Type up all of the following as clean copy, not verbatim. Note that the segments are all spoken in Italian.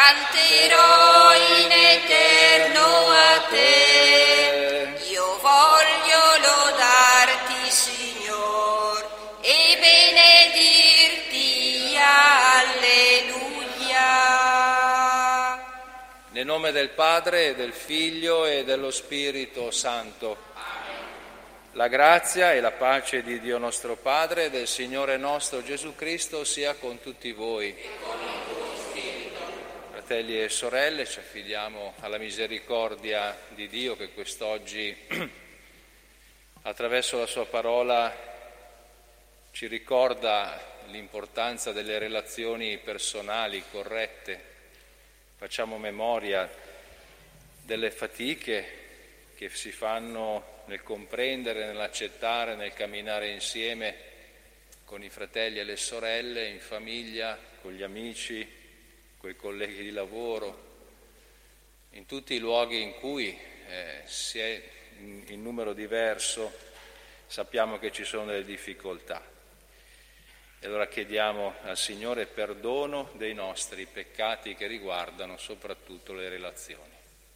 canterò in eterno a te. Io voglio lodarti, Signor, e benedirti, alleluia. Nel nome del Padre, del Figlio e dello Spirito Santo. La grazia e la pace di Dio nostro Padre e del Signore nostro Gesù Cristo sia con tutti voi. Fratelli e sorelle, ci affidiamo alla misericordia di Dio che quest'oggi, attraverso la sua parola, ci ricorda l'importanza delle relazioni personali corrette. Facciamo memoria delle fatiche che si fanno nel comprendere, nell'accettare, nel camminare insieme con i fratelli e le sorelle, in famiglia, con gli amici, con i colleghi di lavoro, in tutti i luoghi in cui si è in numero diverso, sappiamo che ci sono delle difficoltà. E allora chiediamo al Signore perdono dei nostri peccati che riguardano soprattutto le relazioni.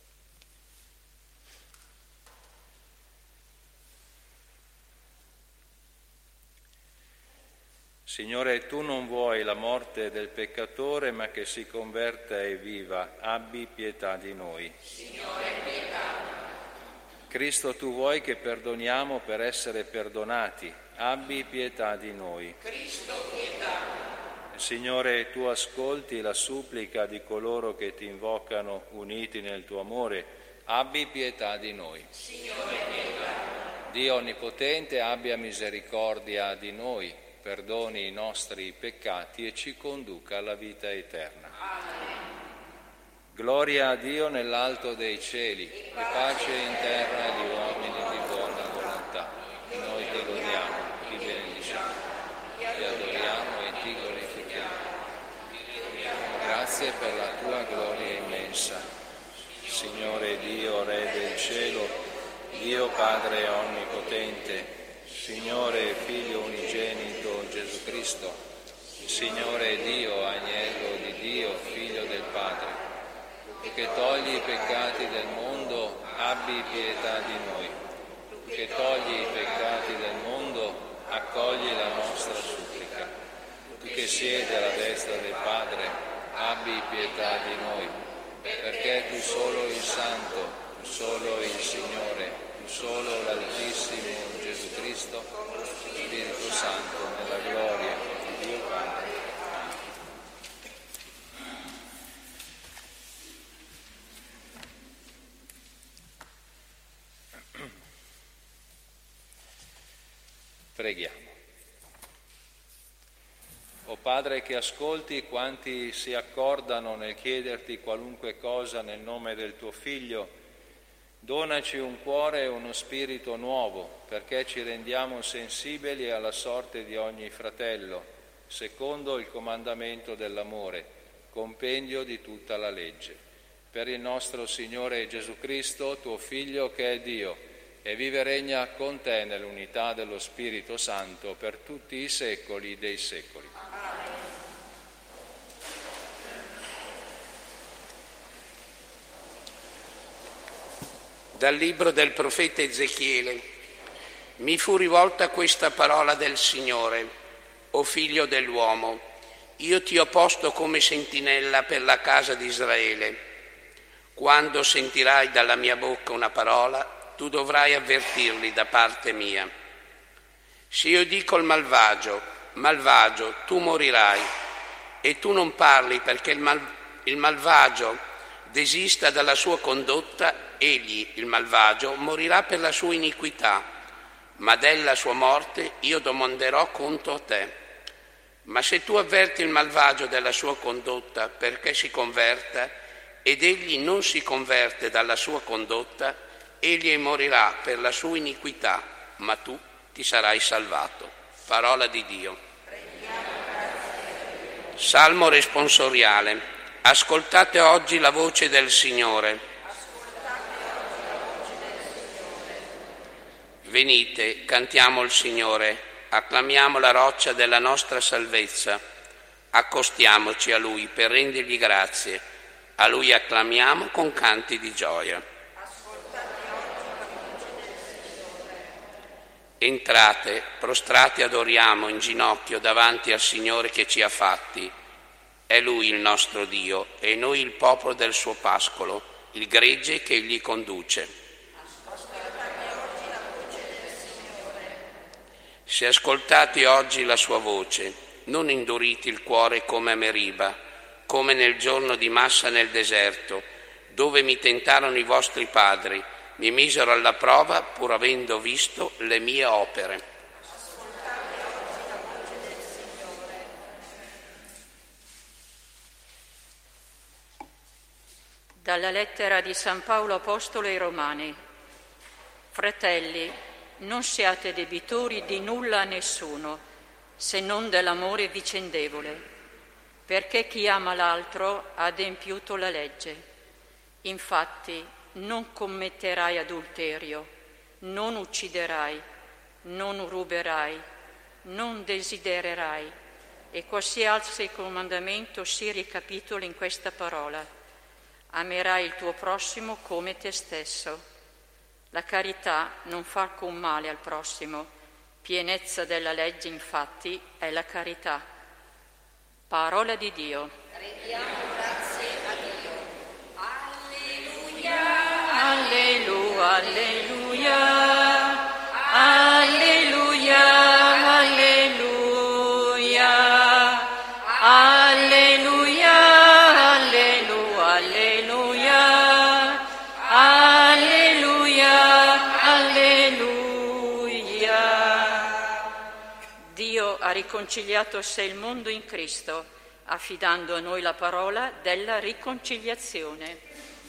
Signore, tu non vuoi la morte del peccatore, ma che si converta e viva. Abbi pietà di noi. Signore, pietà. Cristo, tu vuoi che perdoniamo per essere perdonati. Abbi pietà di noi. Cristo, pietà. Signore, tu ascolti la supplica di coloro che ti invocano uniti nel tuo amore. Abbi pietà di noi. Signore, pietà. Dio Onnipotente, abbia misericordia di noi, perdoni i nostri peccati e ci conduca alla vita eterna. Amen. Gloria a Dio nell'alto dei cieli e pace in terra agli uomini di buona volontà. Noi ti lodiamo, ti benediciamo, ti adoriamo e ti glorifichiamo. Grazie per la tua gloria immensa. Signore Dio, Re del cielo, Dio Padre Onnipotente, Signore Figlio unigenito Gesù Cristo, Signore Dio, Agnello di Dio, Figlio del Padre, che togli i peccati del mondo, abbi pietà di noi. Che togli i peccati del mondo, accogli la nostra supplica. Tu che siedi alla destra del Padre, abbi pietà di noi, perché tu solo il Santo, tu solo il Signore, tu solo l'Altissimo Gesù Cristo, Spirito Santo, nella gloria di Dio Padre. Preghiamo. O Padre che ascolti quanti si accordano nel chiederti qualunque cosa nel nome del tuo Figlio, donaci un cuore e uno spirito nuovo, perché ci rendiamo sensibili alla sorte di ogni fratello, secondo il comandamento dell'amore, compendio di tutta la legge. Per il nostro Signore Gesù Cristo, tuo Figlio che è Dio, e vive e regna con te nell'unità dello Spirito Santo per tutti i secoli dei secoli. Dal libro del profeta Ezechiele. Mi fu rivolta questa parola del Signore: o figlio dell'uomo, io ti ho posto come sentinella per la casa di Israele. Quando sentirai dalla mia bocca una parola, tu dovrai avvertirli da parte mia. Se io dico al malvagio, malvagio, tu morirai, e tu non parli perché il malvagio desista dalla sua condotta, egli, il malvagio, morirà per la sua iniquità, ma della sua morte io domanderò conto a te. Ma se tu avverti il malvagio della sua condotta perché si converta, ed egli non si converte dalla sua condotta, egli morirà per la sua iniquità, ma tu ti sarai salvato. Parola di Dio. Salmo responsoriale. Ascoltate oggi la voce del Signore. Venite, cantiamo il Signore, acclamiamo la roccia della nostra salvezza. Accostiamoci a Lui per rendergli grazie, A Lui acclamiamo con canti di gioia. Entrate, prostrati adoriamo in ginocchio davanti al Signore che ci ha fatti. È Lui il nostro Dio e noi il popolo del suo pascolo, il gregge che Egli conduce. Se ascoltate oggi la sua voce, non indurite il cuore come a Meriba, come nel giorno di Massa nel deserto, dove mi tentarono i vostri padri, mi misero alla prova pur avendo visto le mie opere. Dalla lettera di San Paolo Apostolo ai Romani. Fratelli, non siate debitori di nulla a nessuno, se non dell'amore vicendevole, perché chi ama l'altro ha adempiuto la legge. Infatti, non commetterai adulterio, non ucciderai, non ruberai, non desidererai, e qualsiasi comandamento si ricapitola in questa parola: amerai il tuo prossimo come te stesso. La carità non fa alcun male al prossimo, pienezza della legge infatti è la carità. Parola di Dio. Rendiamo grazie a Dio. Alleluia. Alleluia, alleluia, alleluia, alleluia, alleluia, alleluia, alleluia. Dio ha riconciliato a sé il mondo in Cristo, affidando a noi la parola della riconciliazione.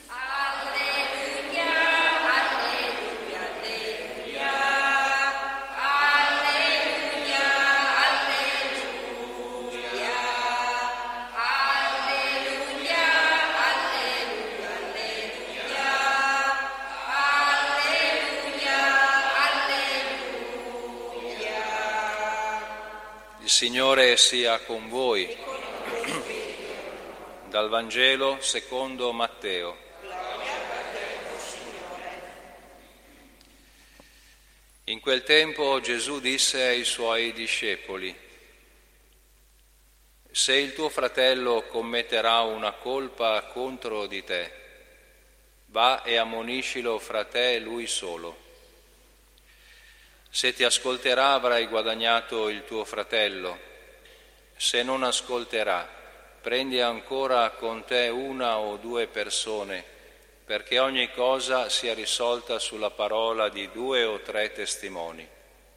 Il Signore sia con voi. Dal Vangelo secondo Matteo. In quel tempo Gesù disse ai suoi discepoli: se il tuo fratello commetterà una colpa contro di te, va e ammoniscilo fra te e lui solo. Se ti ascolterà avrai guadagnato il tuo fratello, se non ascolterà, prendi ancora con te una o due persone, perché ogni cosa sia risolta sulla parola di 2 o 3 testimoni.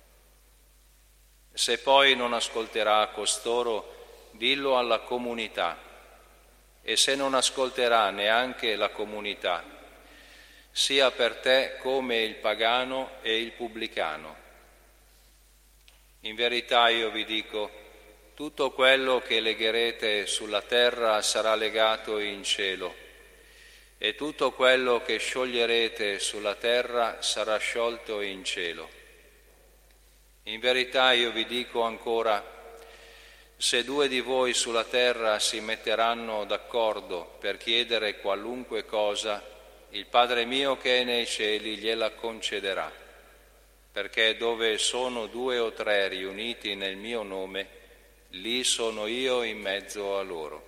Se poi non ascolterà costoro, dillo alla comunità, e se non ascolterà neanche la comunità, sia per te come il pagano e il pubblicano. In verità io vi dico, tutto quello che legherete sulla terra sarà legato in cielo, e tutto quello che scioglierete sulla terra sarà sciolto in cielo. In verità io vi dico ancora, se 2 di voi sulla terra si metteranno d'accordo per chiedere qualunque cosa, il Padre mio che è nei cieli gliela concederà. Perché dove sono 2 o 3 riuniti nel mio nome, lì sono io in mezzo a loro.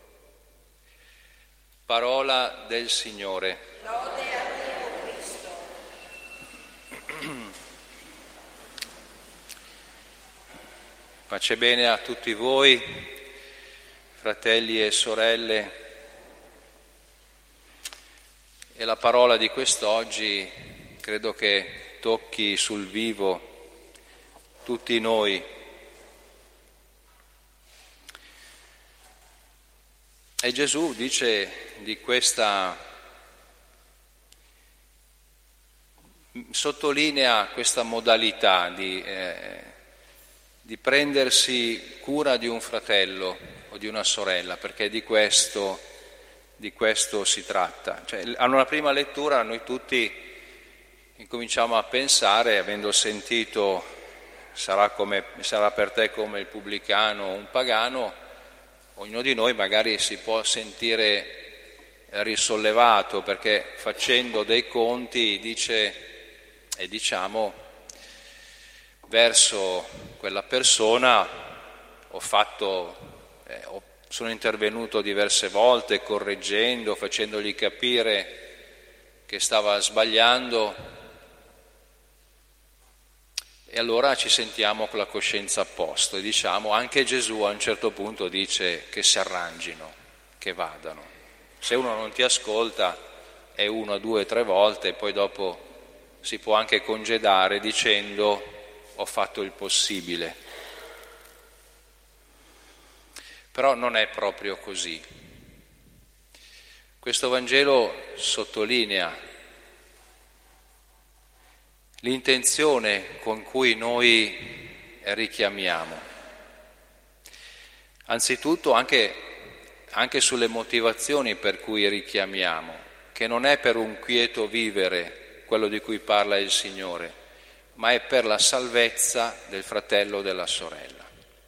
Parola del Signore. Lode a Dio Cristo. Pace bene a tutti voi, fratelli e sorelle. E la parola di quest'oggi credo che tocchi sul vivo tutti noi. E Gesù dice di sottolinea questa modalità di prendersi cura di un fratello o di una sorella, perché di questo si tratta. Cioè, alla prima lettura noi tutti incominciamo a pensare, avendo sentito sarà per te come il pubblicano o un pagano, ognuno di noi magari si può sentire risollevato, perché facendo dei conti diciamo verso quella persona sono intervenuto diverse volte correggendo, facendogli capire che stava sbagliando, e allora ci sentiamo con la coscienza a posto e diciamo: anche Gesù a un certo punto dice che si arrangino, che vadano. Se uno non ti ascolta è 1, 2, 3 volte, e poi dopo si può anche congedare dicendo: ho fatto il possibile. Però non è proprio così. Questo Vangelo sottolinea l'intenzione con cui noi richiamiamo. Anzitutto anche sulle motivazioni per cui richiamiamo, che non è per un quieto vivere, quello di cui parla il Signore, ma è per la salvezza del fratello o della sorella.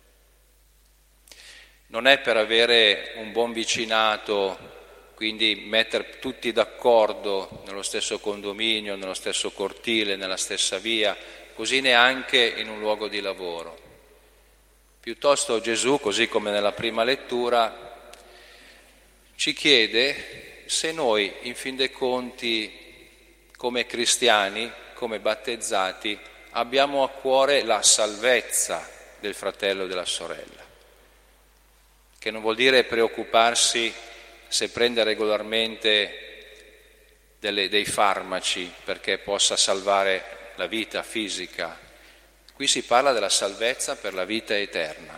Non è per avere un buon vicinato, quindi mettere tutti d'accordo nello stesso condominio, nello stesso cortile, nella stessa via, così neanche in un luogo di lavoro. Piuttosto Gesù, così come nella prima lettura, ci chiede se noi, in fin dei conti, come cristiani, come battezzati, abbiamo a cuore la salvezza del fratello e della sorella, che non vuol dire preoccuparsi se prende regolarmente dei farmaci perché possa salvare la vita fisica. Qui si parla della salvezza per la vita eterna.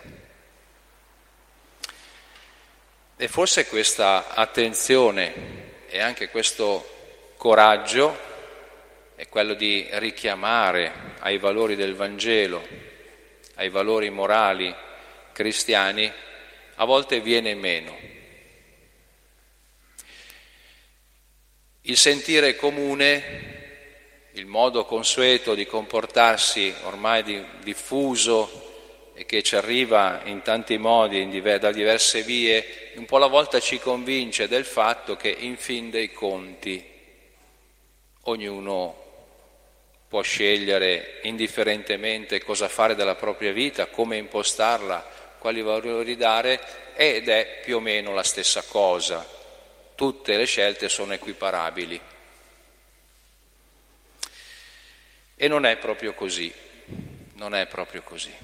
E forse questa attenzione e anche questo coraggio è quello di richiamare ai valori del Vangelo, ai valori morali cristiani, a volte viene meno. Il sentire comune, il modo consueto di comportarsi ormai diffuso e che ci arriva in tanti modi, da diverse vie, un po' alla volta ci convince del fatto che in fin dei conti ognuno può scegliere indifferentemente cosa fare della propria vita, come impostarla, quali valori dare, ed è più o meno la stessa cosa. Tutte le scelte sono equiparabili. E non è proprio così, non è proprio così.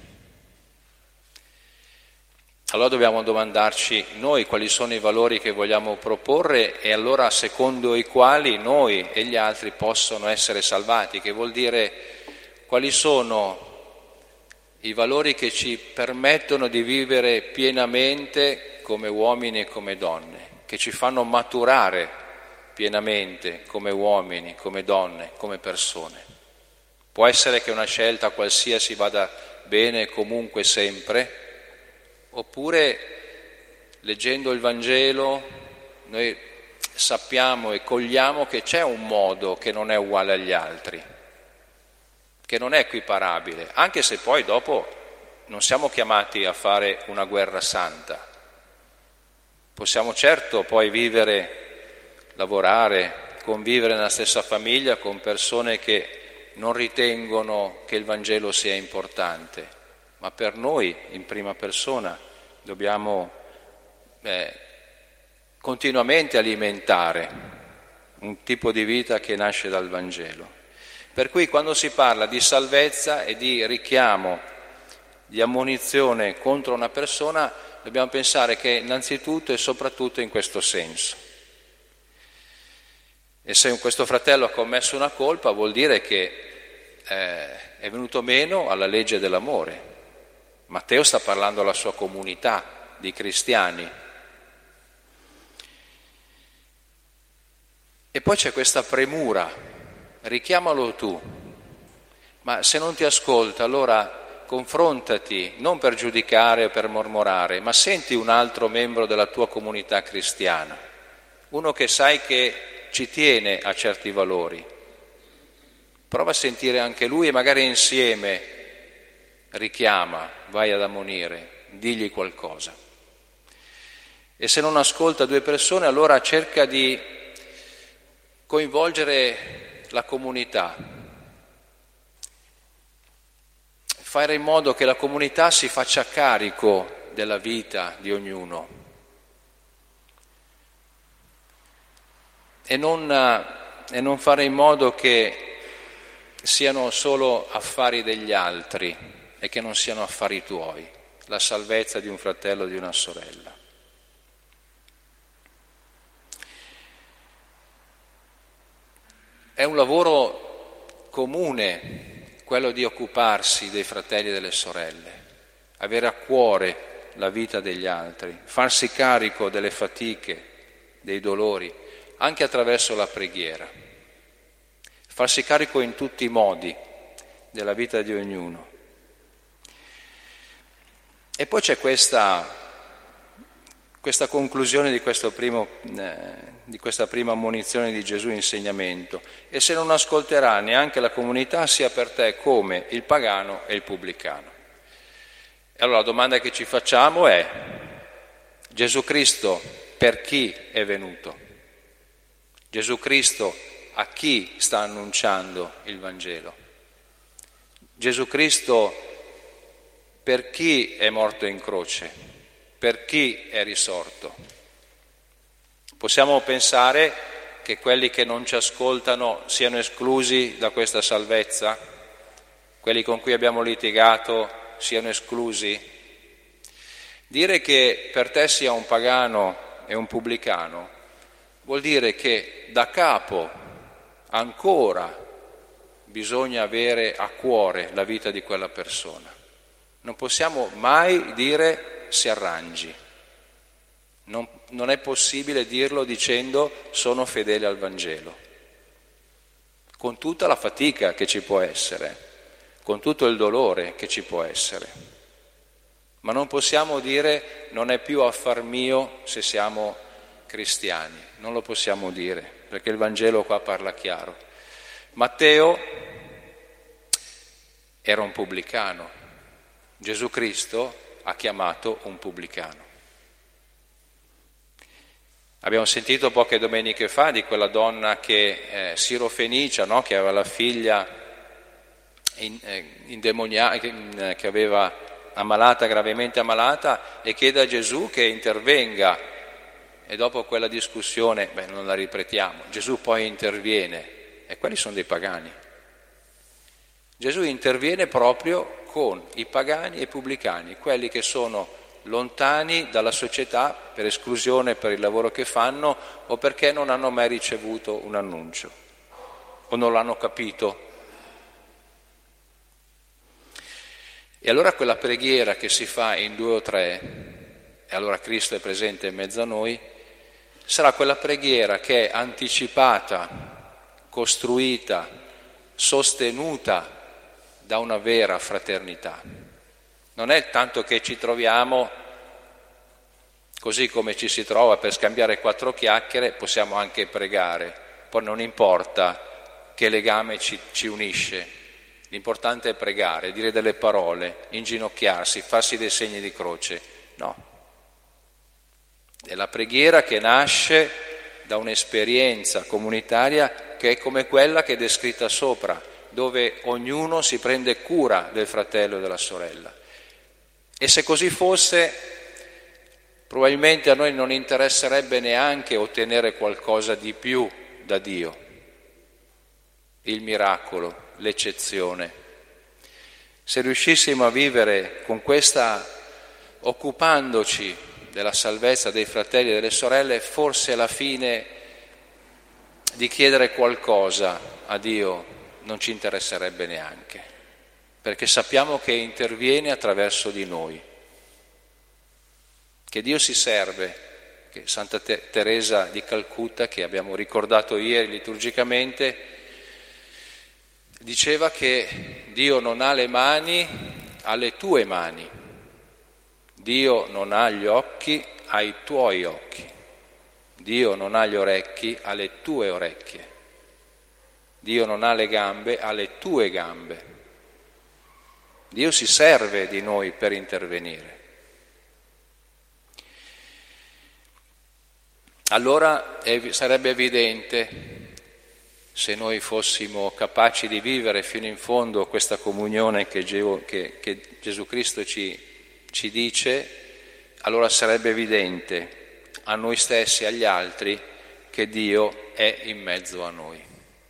Allora dobbiamo domandarci noi quali sono i valori che vogliamo proporre e allora secondo i quali noi e gli altri possono essere salvati, che vuol dire quali sono i valori che ci permettono di vivere pienamente come uomini e come donne, che ci fanno maturare pienamente come uomini, come donne, come persone. Può essere che una scelta qualsiasi vada bene comunque sempre, oppure leggendo il Vangelo noi sappiamo e cogliamo che c'è un modo che non è uguale agli altri, che non è equiparabile, anche se poi dopo non siamo chiamati a fare una guerra santa. Possiamo certo poi vivere, lavorare, convivere nella stessa famiglia con persone che non ritengono che il Vangelo sia importante, ma per noi in prima persona dobbiamo continuamente alimentare un tipo di vita che nasce dal Vangelo. Per cui quando si parla di salvezza e di richiamo, di ammonizione contro una persona, dobbiamo pensare che innanzitutto e soprattutto in questo senso. E se questo fratello ha commesso una colpa vuol dire che è venuto meno alla legge dell'amore. Matteo sta parlando alla sua comunità di cristiani. E poi c'è questa premura, richiamalo tu, ma se non ti ascolta allora confrontati, non per giudicare o per mormorare, ma senti un altro membro della tua comunità cristiana, uno che sai che ci tiene a certi valori. Prova a sentire anche lui e magari insieme richiama, vai ad ammonire, digli qualcosa. E se non ascolta due persone, allora cerca di coinvolgere la comunità, fare in modo che la comunità si faccia carico della vita di ognuno e non fare in modo che siano solo affari degli altri e che non siano affari tuoi, la salvezza di un fratello o di una sorella. È un lavoro comune quello di occuparsi dei fratelli e delle sorelle, avere a cuore la vita degli altri, farsi carico delle fatiche, dei dolori, anche attraverso la preghiera, farsi carico in tutti i modi della vita di ognuno. E poi c'è questa conclusione di questa prima ammonizione di Gesù, insegnamento: e se non ascolterà neanche la comunità, sia per te come il pagano e il pubblicano. E allora la domanda che ci facciamo è: Gesù Cristo per chi è venuto? Gesù Cristo a chi sta annunciando il Vangelo? Gesù Cristo per chi è morto in croce? Per chi è risorto? Possiamo pensare che quelli che non ci ascoltano siano esclusi da questa salvezza? Quelli con cui abbiamo litigato siano esclusi? Dire che per te sia un pagano e un pubblicano vuol dire che da capo ancora bisogna avere a cuore la vita di quella persona. Non possiamo mai dire si arrangi. Non è possibile dirlo dicendo sono fedele al Vangelo, con tutta la fatica che ci può essere, con tutto il dolore che ci può essere. Ma non possiamo dire non è più affar mio se siamo cristiani, non lo possiamo dire, perché il Vangelo qua parla chiaro. Matteo era un pubblicano, Gesù Cristo ha chiamato un pubblicano. Abbiamo sentito poche domeniche fa di quella donna sirofenicia, no? Che aveva la figlia indemoniata, che aveva gravemente ammalata, e chiede a Gesù che intervenga. E dopo quella discussione, non la ripetiamo, Gesù poi interviene, e quelli sono dei pagani. Gesù interviene proprio con i pagani e i pubblicani, quelli che sono lontani dalla società per esclusione per il lavoro che fanno o perché non hanno mai ricevuto un annuncio o non l'hanno capito. E allora quella preghiera che si fa in 2 o 3, e allora Cristo è presente in mezzo a noi, sarà quella preghiera che è anticipata, costruita, sostenuta da una vera fraternità. Non è tanto che ci troviamo così come ci si trova per scambiare 4 chiacchiere, possiamo anche pregare, poi non importa che legame ci unisce, l'importante è pregare, dire delle parole, inginocchiarsi, farsi dei segni di croce. No, è la preghiera che nasce da un'esperienza comunitaria che è come quella che è descritta sopra, dove ognuno si prende cura del fratello e della sorella. E se così fosse, probabilmente a noi non interesserebbe neanche ottenere qualcosa di più da Dio, il miracolo, l'eccezione. Se riuscissimo a vivere con questa, occupandoci della salvezza dei fratelli e delle sorelle, forse alla fine di chiedere qualcosa a Dio non ci interesserebbe neanche, perché sappiamo che interviene attraverso di noi, che Dio si serve, che Santa Teresa di Calcutta, che abbiamo ricordato ieri liturgicamente, diceva che Dio non ha le mani alle tue mani, Dio non ha gli occhi ai tuoi occhi, Dio non ha gli orecchi alle tue orecchie, Dio non ha le gambe alle tue gambe. Dio si serve di noi per intervenire. allora sarebbe evidente, se noi fossimo capaci di vivere fino in fondo questa comunione che Gesù Cristo ci dice, allora sarebbe evidente a noi stessi e agli altri che Dio è in mezzo a noi.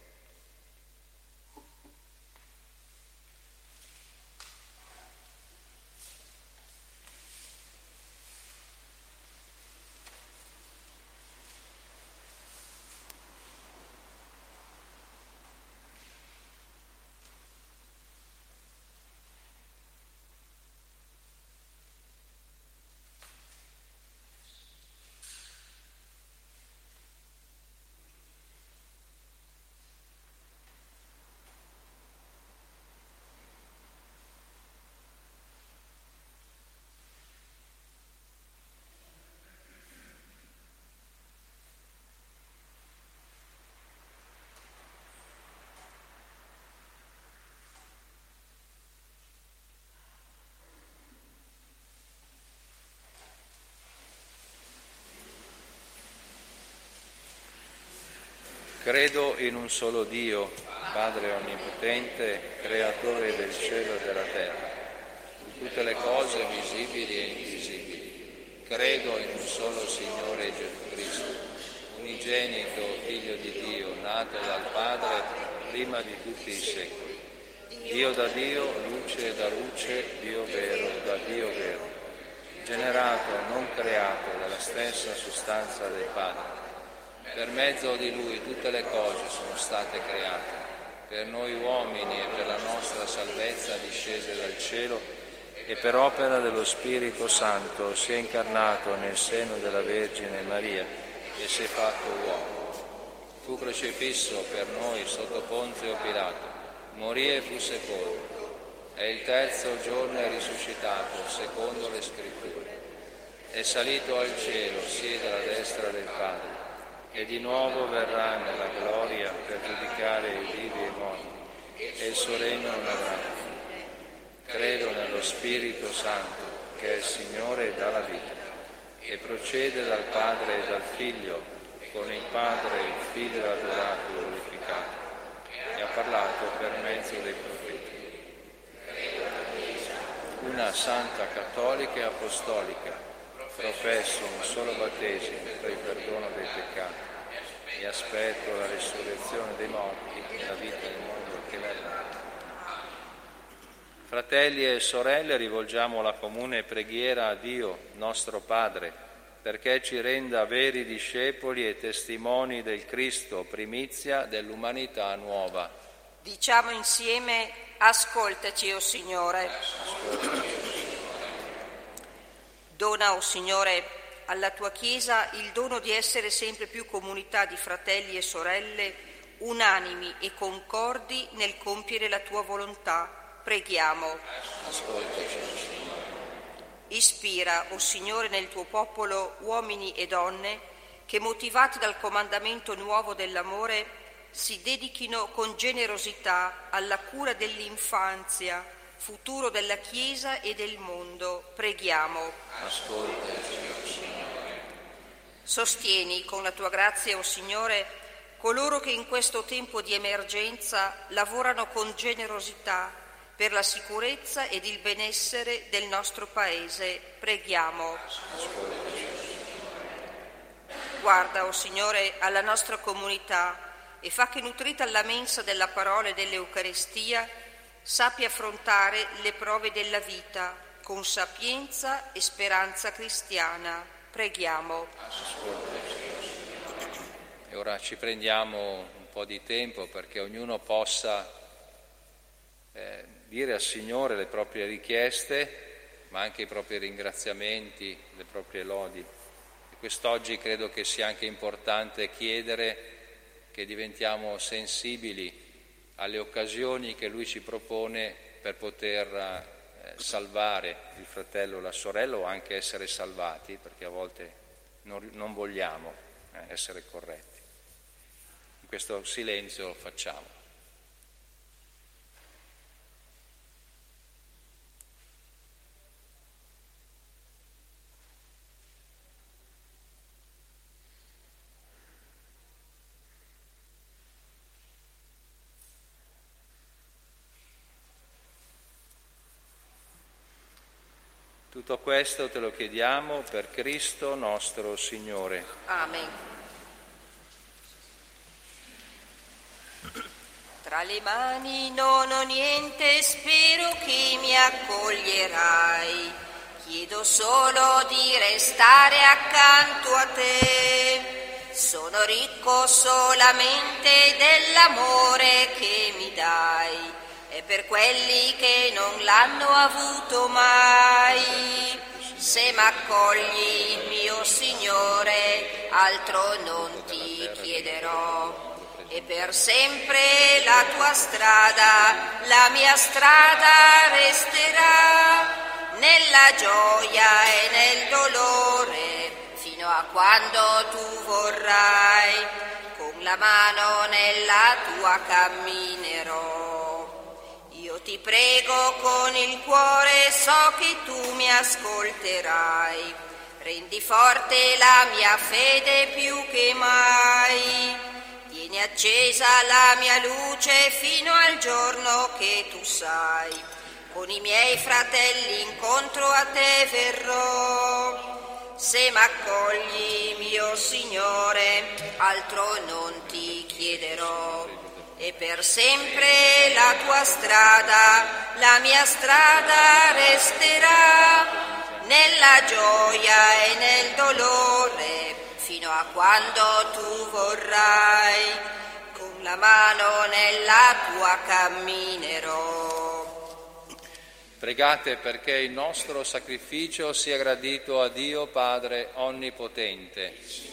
Credo in un solo Dio, Padre Onnipotente, Creatore del cielo e della terra, di tutte le cose visibili e invisibili. Credo in un solo Signore Gesù Cristo, unigenito Figlio di Dio, nato dal Padre prima di tutti i secoli. Dio da Dio, luce da luce, Dio vero da Dio vero, generato, non creato, dalla stessa sostanza del Padre. Per mezzo di Lui tutte le cose sono state create, per noi uomini e per la nostra salvezza discese dal cielo e per opera dello Spirito Santo si è incarnato nel seno della Vergine Maria e si è fatto uomo. Fu crocifisso per noi sotto Ponzio Pilato, morì e fu sepolto, e il terzo giorno è risuscitato secondo le Scritture. È salito al cielo, siede alla destra del Padre, e di nuovo verrà nella gloria per giudicare i vivi e i morti, e il suo regno non avrà fine. Credo nello Spirito Santo, che è il Signore e dà la vita, e procede dal Padre e dal Figlio, con il Padre e il Figlio adorato e glorificato, e ha parlato per mezzo dei profeti. Una santa cattolica e apostolica, professo un solo battesimo per il perdono dei peccati e aspetto la risurrezione dei morti e la vita del mondo che verrà. Fratelli e sorelle, rivolgiamo la comune preghiera a Dio, nostro Padre, perché ci renda veri discepoli e testimoni del Cristo, primizia dell'umanità nuova. Diciamo insieme: ascoltaci, o Signore. Dona, o Signore, alla tua Chiesa il dono di essere sempre più comunità di fratelli e sorelle, unanimi e concordi nel compiere la tua volontà. Preghiamo. Ascoltaci, Signore. Ispira, o Signore, nel tuo popolo uomini e donne che, motivati dal comandamento nuovo dell'amore, si dedichino con generosità alla cura dell'infanzia, futuro della Chiesa e del mondo. Preghiamo. Ascoltaci, Signore. Sostieni con la tua grazia, o Signore, coloro che in questo tempo di emergenza lavorano con generosità per la sicurezza ed il benessere del nostro Paese. Preghiamo. Guarda, o Signore, alla nostra comunità e fa che, nutrita alla mensa della parola e dell'Eucaristia, sappia affrontare le prove della vita con sapienza e speranza cristiana. Preghiamo. E ora ci prendiamo un po' di tempo perché ognuno possa dire al Signore le proprie richieste, ma anche i propri ringraziamenti, le proprie lodi. E quest'oggi credo che sia anche importante chiedere che diventiamo sensibili alle occasioni che Lui ci propone per poter salvare il fratello o la sorella, o anche essere salvati, perché a volte non vogliamo essere corretti. In questo silenzio lo facciamo. Tutto questo te lo chiediamo per Cristo nostro Signore. Amen. Tra le mani non ho niente, spero che mi accoglierai. Chiedo solo di restare accanto a te. Sono ricco solamente dell'amore che mi dai, e per quelli che non l'hanno avuto mai. Se m'accogli, mio Signore, altro non ti chiederò. E per sempre la tua strada, la mia strada resterà, nella gioia e nel dolore, fino a quando tu vorrai. Con la mano nella tua camminerò. Io ti prego con il cuore, so che tu mi ascolterai. Rendi forte la mia fede più che mai. Tieni accesa la mia luce fino al giorno che tu sai. Con i miei fratelli incontro a te verrò. Se m'accogli, mio Signore, altro non ti chiederò. E per sempre la tua strada, la mia strada resterà, nella gioia e nel dolore, fino a quando tu vorrai. Con la mano nella tua camminerò. Pregate perché il nostro sacrificio sia gradito a Dio Padre Onnipotente.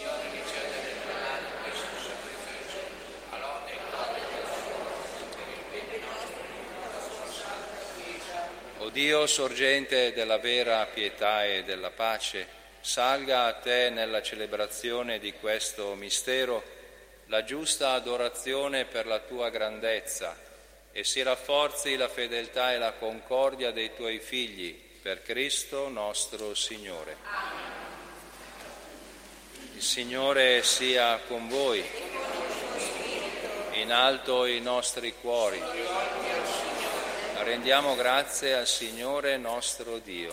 O Dio, sorgente della vera pietà e della pace, salga a te nella celebrazione di questo mistero la giusta adorazione per la tua grandezza, e si rafforzi la fedeltà e la concordia dei tuoi figli, per Cristo nostro Signore. Amen. Il Signore sia con voi. In alto i nostri cuori. Rendiamo grazie al Signore nostro Dio.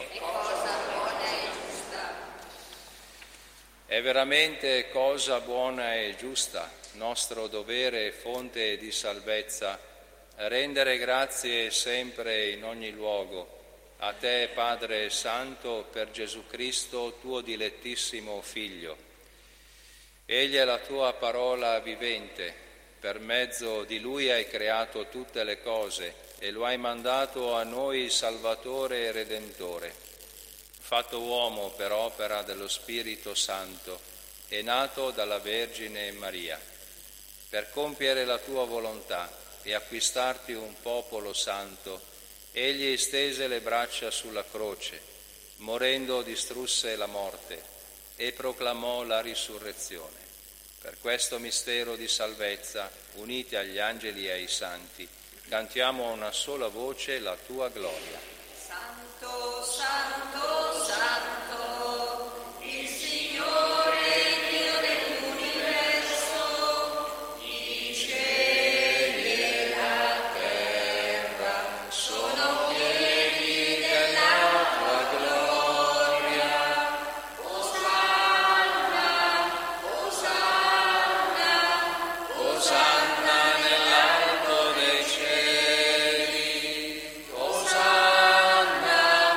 È veramente cosa buona e giusta, nostro dovere e fonte di salvezza, rendere grazie sempre in ogni luogo a te, Padre Santo, per Gesù Cristo, tuo dilettissimo Figlio. Egli è la tua parola vivente, per mezzo di Lui hai creato tutte le cose e lo hai mandato a noi Salvatore e Redentore. Fatto uomo per opera dello Spirito Santo e nato dalla Vergine Maria, per compiere la tua volontà e acquistarti un popolo santo, egli stese le braccia sulla croce, morendo distrusse la morte e proclamò la risurrezione. Per questo mistero di salvezza, uniti agli angeli e ai santi, cantiamo a una sola voce la tua gloria. Santo, santo, santo, il Signore Dio dell'universo, i cieli e la terra sono pieni della tua gloria. Osanna, Osanna, Osanna nell'alto dei cieli. Osanna,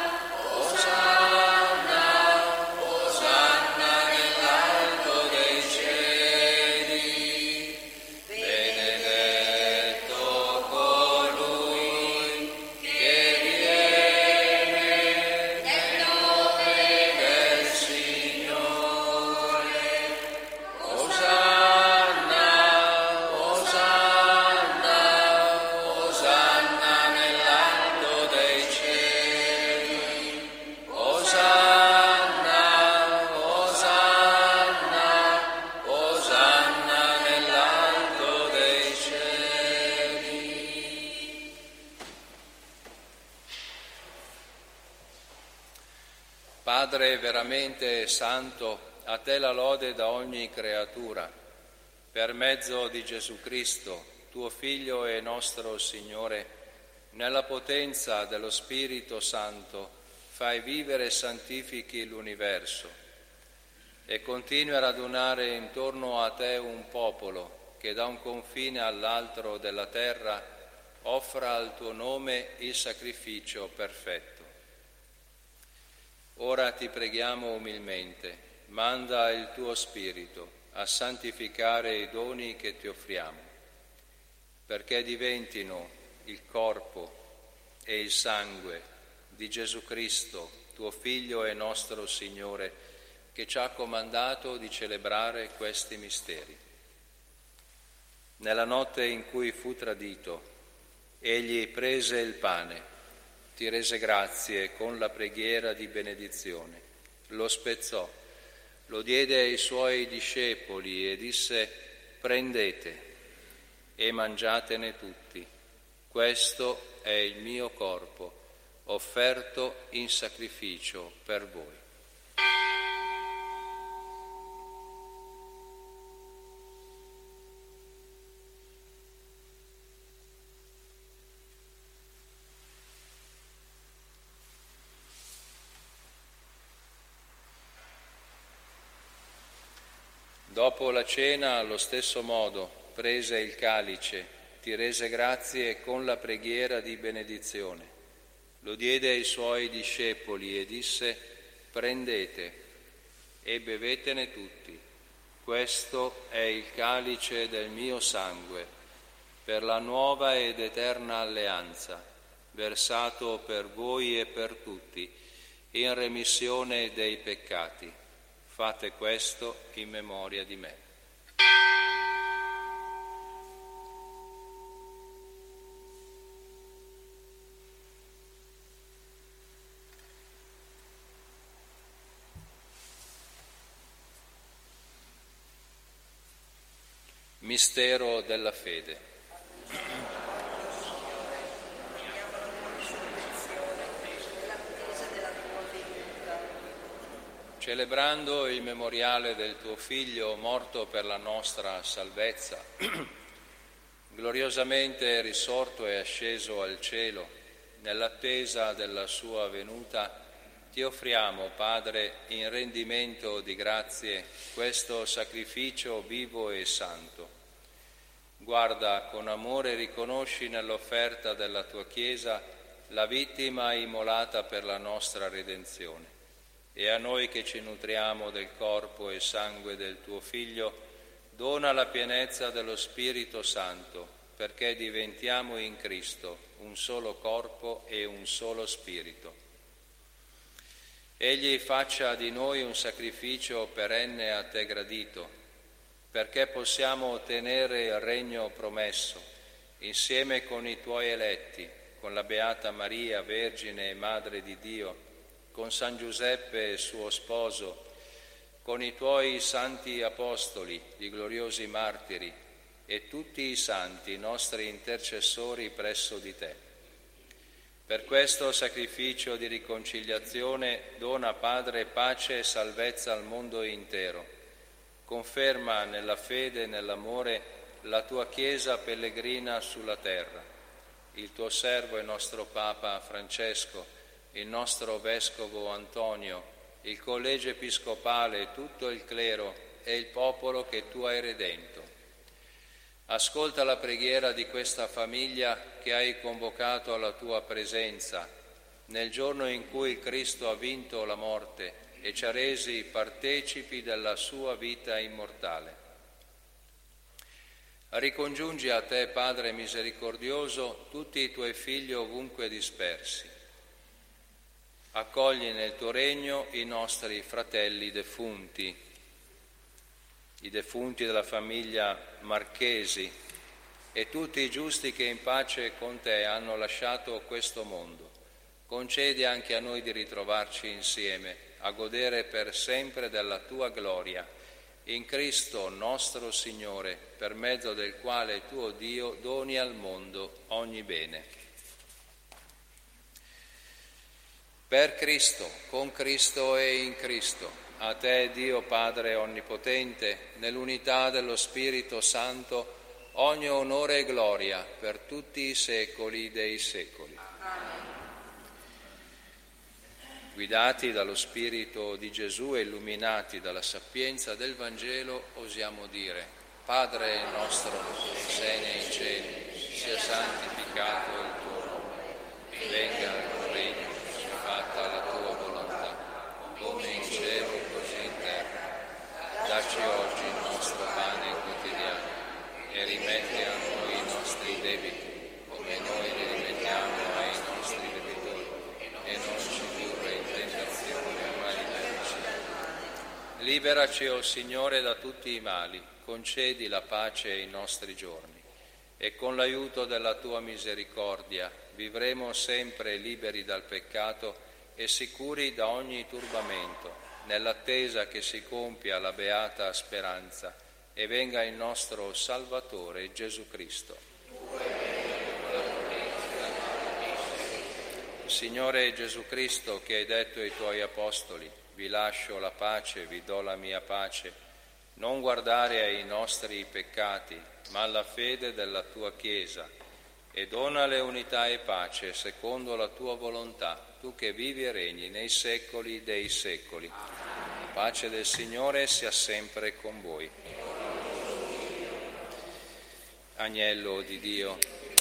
Osanna, Osanna nell'alto dei cieli. Benedetto colui che viene nel nome del Signore. Osanna, Osanna, Osanna nell'alto dei cieli. Osanna, Osanna, Osanna nell'alto dei cieli. Padre veramente santo, a te la lode da ogni creatura. Per mezzo di Gesù Cristo, tuo Figlio e nostro Signore, nella potenza dello Spirito Santo, fai vivere e santifichi l'universo e continui a radunare intorno a te un popolo che da un confine all'altro della terra offra al tuo nome il sacrificio perfetto. Ora ti preghiamo umilmente, manda il tuo Spirito a santificare i doni che ti offriamo, perché diventino il corpo e il sangue di Gesù Cristo, tuo Figlio e nostro Signore, che ci ha comandato di celebrare questi misteri. Nella notte in cui fu tradito, egli prese il pane, ti rese grazie con la preghiera di benedizione, lo spezzò, lo diede ai suoi discepoli e disse: prendete e mangiatene tutti, questo è il mio corpo, offerto in sacrificio per voi. Dopo la cena, allo stesso modo, prese il calice, ti rese grazie con la preghiera di benedizione, lo diede ai suoi discepoli e disse: prendete e bevetene tutti, questo è il calice del mio sangue, per la nuova ed eterna alleanza, versato per voi e per tutti, in remissione dei peccati. Fate questo in memoria di me. Mistero della fede. Celebrando il memoriale del tuo Figlio morto per la nostra salvezza, gloriosamente risorto e asceso al cielo, nell'attesa della sua venuta, ti offriamo, Padre, in rendimento di grazie, questo sacrificio vivo e santo. Guarda con amore e riconosci nell'offerta della tua Chiesa la vittima immolata per la nostra redenzione. E a noi che ci nutriamo del corpo e sangue del tuo Figlio, dona la pienezza dello Spirito Santo, perché diventiamo in Cristo un solo corpo e un solo Spirito. Egli faccia di noi un sacrificio perenne a te gradito, perché possiamo ottenere il regno promesso, insieme con i tuoi eletti, con la Beata Maria, Vergine e Madre di Dio, con San Giuseppe suo sposo, con i tuoi santi apostoli, i gloriosi martiri e tutti i santi nostri intercessori presso di te. Per questo sacrificio di riconciliazione dona, Padre, pace e salvezza al mondo intero. Conferma nella fede e nell'amore la tua Chiesa pellegrina sulla terra, il tuo servo e nostro Papa Francesco, il nostro Vescovo Antonio, il Collegio Episcopale, tutto il clero e il popolo che tu hai redento. Ascolta la preghiera di questa famiglia che hai convocato alla tua presenza nel giorno in cui il Cristo ha vinto la morte e ci ha resi partecipi della sua vita immortale. Ricongiungi a te, Padre misericordioso, tutti i tuoi figli ovunque dispersi. Accogli nel tuo regno i nostri fratelli defunti, i defunti della famiglia Marchesi e tutti i giusti che in pace con te hanno lasciato questo mondo. Concedi anche a noi di ritrovarci insieme, a godere per sempre della tua gloria, in Cristo nostro Signore, per mezzo del quale tuo Dio doni al mondo ogni bene. Per Cristo, con Cristo e in Cristo, a te Dio Padre Onnipotente, nell'unità dello Spirito Santo, ogni onore e gloria per tutti i secoli dei secoli. Guidati dallo Spirito di Gesù e illuminati dalla sapienza del Vangelo, osiamo dire: Padre nostro, che sei nei cieli, sia santificato il tuo nome, venga il tuo regno, sia fatta la tua volontà, come in cielo così in terra. Dacci oggi il nostro pane quotidiano e rimetti a noi i nostri debiti, come noi li rimettiamo ai nostri debitori, e non ci indurre in tentazione, ma liberaci. Liberaci, o Signore, da tutti i mali, concedi la pace ai nostri giorni, e con l'aiuto della tua misericordia vivremo sempre liberi dal peccato e sicuri da ogni turbamento, nell'attesa che si compia la beata speranza e venga il nostro Salvatore Gesù Cristo. Signore Gesù Cristo, che hai detto ai tuoi apostoli: vi lascio la pace, vi do la mia pace, non guardare ai nostri peccati, ma alla fede della tua Chiesa, e donale unità e pace secondo la tua volontà, tu che vivi e regni nei secoli dei secoli. La pace del Signore sia sempre con voi. Agnello di Dio.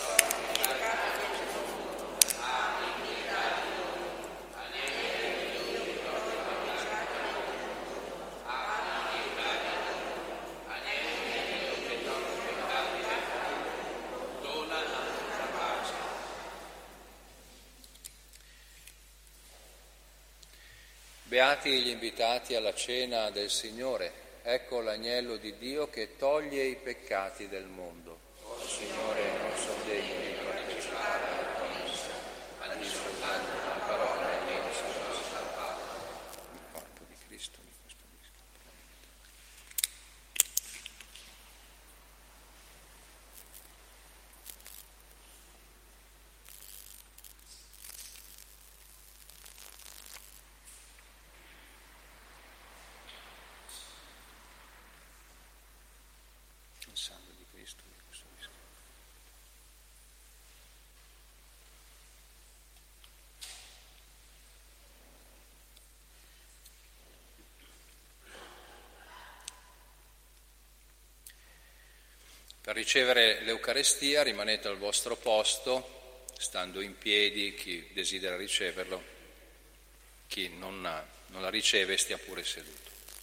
Beati gli invitati alla cena del Signore, ecco l'agnello di Dio che toglie i peccati del mondo. Signore, non sono degno di partecipare alla tua messa, ma di soltanto una parola e io sarò salvato. Il corpo di Cristo mi custodisca. Il sangue di Cristo mi custodisca. Per ricevere l'Eucarestia rimanete al vostro posto, stando in piedi, chi desidera riceverlo, chi non la riceve stia pure seduto.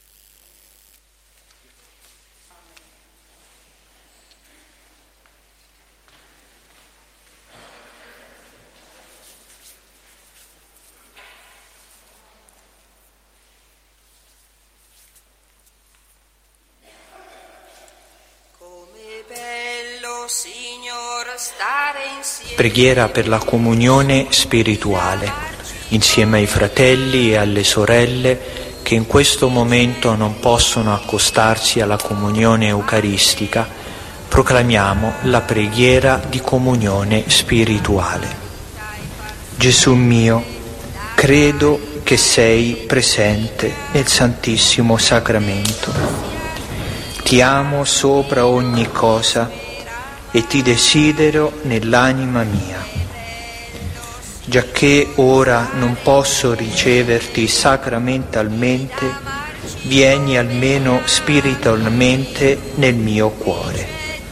Preghiera per la comunione spirituale, insieme ai fratelli e alle sorelle che in questo momento non possono accostarsi alla comunione eucaristica, proclamiamo la preghiera di comunione spirituale. Gesù mio, credo che sei presente nel Santissimo Sacramento. Ti amo sopra ogni cosa e ti desidero nell'anima mia. Giacché ora non posso riceverti sacramentalmente, vieni almeno spiritualmente nel mio cuore.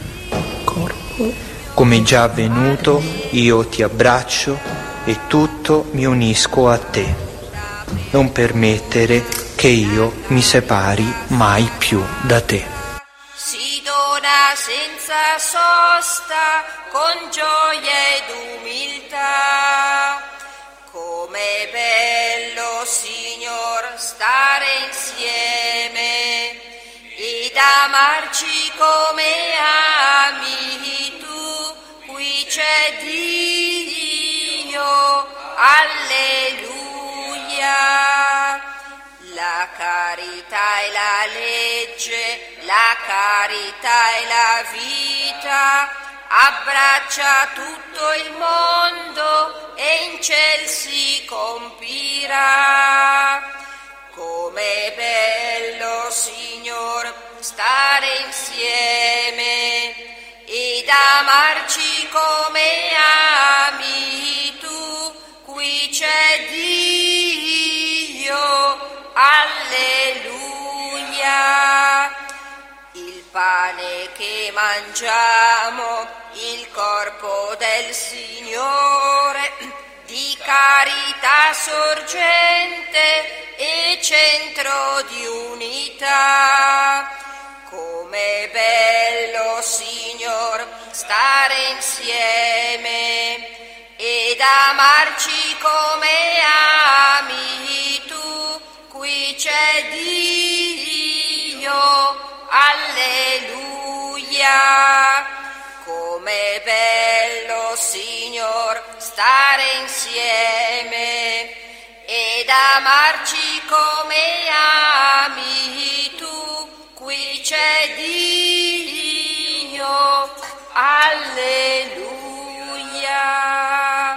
Come già avvenuto, io ti abbraccio e tutto mi unisco a te. Non permettere che io mi separi mai più da te. Senza sosta, con gioia ed umiltà. Com'è bello, Signor, stare insieme ed amarci come ami tu. Qui c'è Dio, alleluia. La carità e la legge, la carità e la vita, abbraccia tutto il mondo e in ciel si compirà. Com'è bello, Signor, stare insieme ed amarci come ami tu. Qui c'è Dio, pane che mangiamo, il corpo del Signore, di carità sorgente e centro di unità. Com'è bello, Signor, stare insieme ed amarci come ami tu. Qui c'è Dio, alleluia. Com'è bello, Signor, stare insieme ed amarci come ami tu. Qui c'è Dio, alleluia.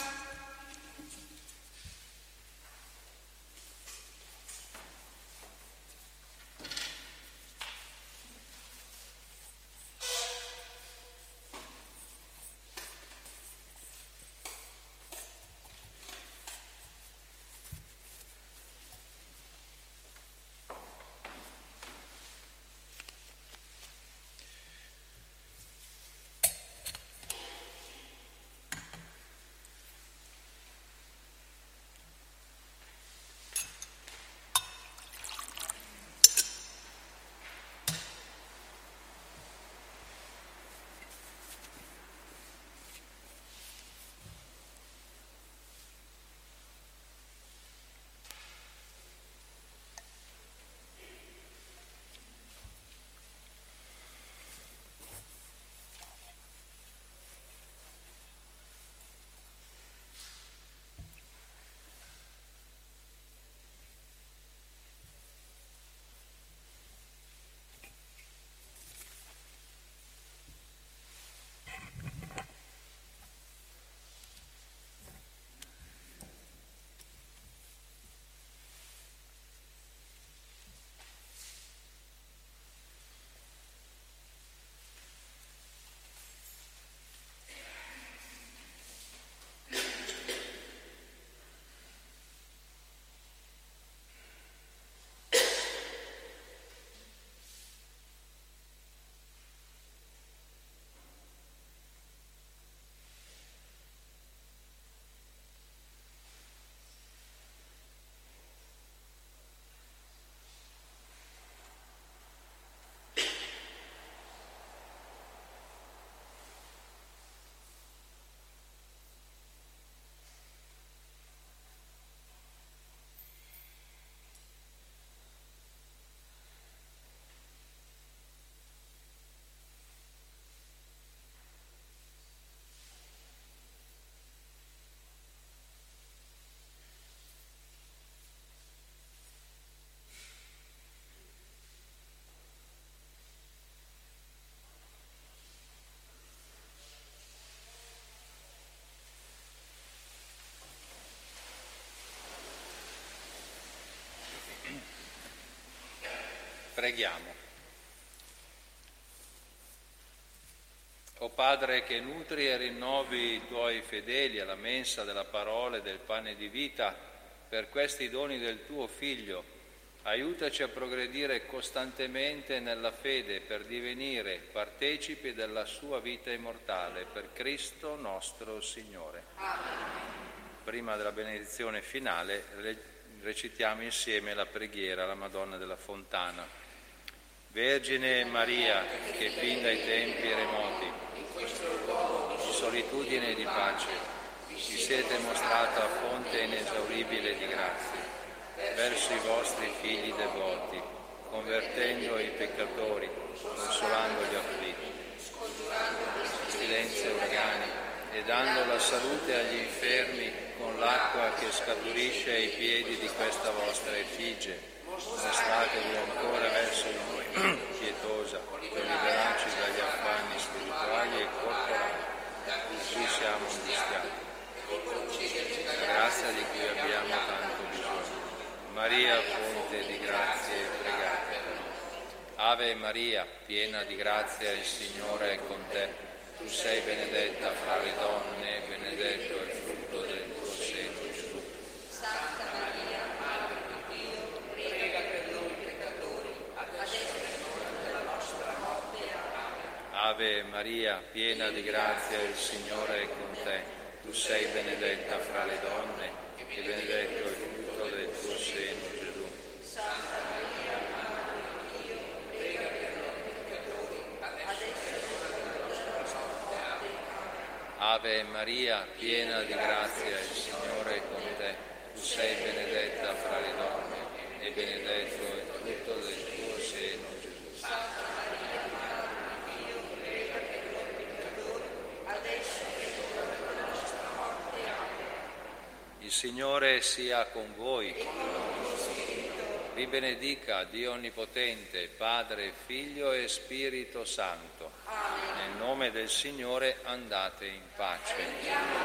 Preghiamo. O Padre che nutri e rinnovi i tuoi fedeli alla mensa della parola e del pane di vita, per questi doni del tuo Figlio, aiutaci a progredire costantemente nella fede per divenire partecipi della sua vita immortale, per Cristo nostro Signore. Amen. Prima della benedizione finale recitiamo insieme la preghiera alla Madonna della Fontana. Vergine Maria, che fin dai tempi remoti, di solitudine e di pace, vi siete mostrata fonte inesauribile di grazie verso i vostri figli devoti, convertendo i peccatori, consolando gli afflitti, pestilenze e uragani, e dando la salute agli infermi con l'acqua che scaturisce ai piedi di questa vostra effigie. Mostratevi ancora verso di noi pietosa, per liberarci dagli affanni spirituali e corporali di cui siamo angustiati. La grazia di cui abbiamo tanto bisogno. Maria, fonte di grazie, pregate per noi. Ave Maria, piena di grazia, il Signore è con te. Tu sei benedetta fra le donne, e benedetto è il frutto del tuo seno, Gesù. Santa Maria, Madre di Dio, prega per noi peccatori, adesso è l'ora della nostra morte. Ave Maria, piena di grazia, il Signore è con te. Tu sei benedetta fra le donne e benedetto il frutto del tuo seno, Gesù. Santa Maria, Madre di Dio, prega per noi peccatori, adesso è l'ora della nostra morte. Ave Maria, piena di grazia, il Signore è con te. Tu sei benedetta fra le donne e benedetto il frutto del tuo seno, Gesù. Santa Maria, Madre di Dio, prega per noi peccatori, adesso è l'ora della nostra morte. Amen. Il Signore sia con voi. Vi benedica Dio Onnipotente, Padre, Figlio e Spirito Santo. Amen. Nel nome del Signore andate in pace.